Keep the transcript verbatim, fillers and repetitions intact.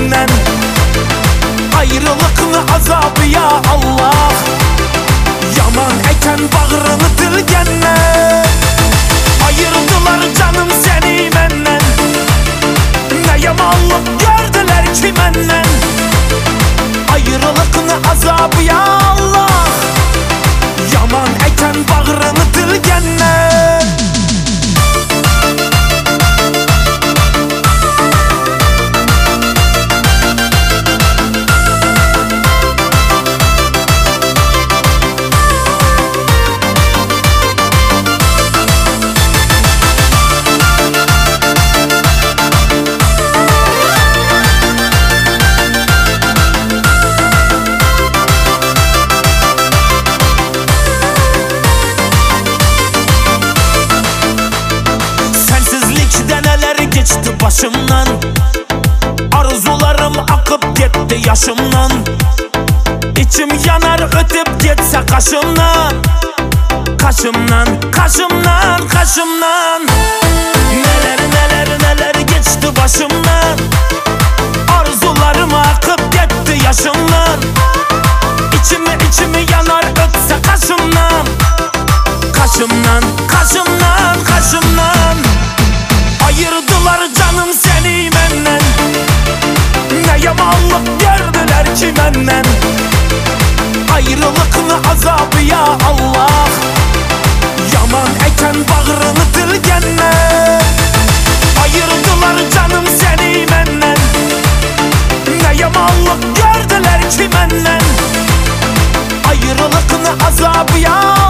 menden. Ayrılıkın azabı ya Allah, yaman eken bağrını dilgenle. Ayırdılar canım seni menden, ne yamanlık gördüler ki menden. Ayrılıkın azabı ya Allah, yaman eken bağrını dilgenle. Geçti başımdan, arzularım akıp gitti yaşımdan. İçim yanar ötüp gitse kaşımdan, kaşımdan, kaşımdan, kaşımdan. Neler neler neler geçti başımdan, arzularım akıp gitti yaşımdan. İçimi içimi yanar ötse kaşımdan, kaşımdan, kaşımdan, kaşımdan. Ayırdılar canım seni menden, ne yamanlık gördüler ki menden. Ayrılıkın azabı ya Allah, yaman eken bağrını dilgenle. Ayırdılar canım seni menden, ne yamanlık gördüler ki menden. Ayrılıkın azabı ya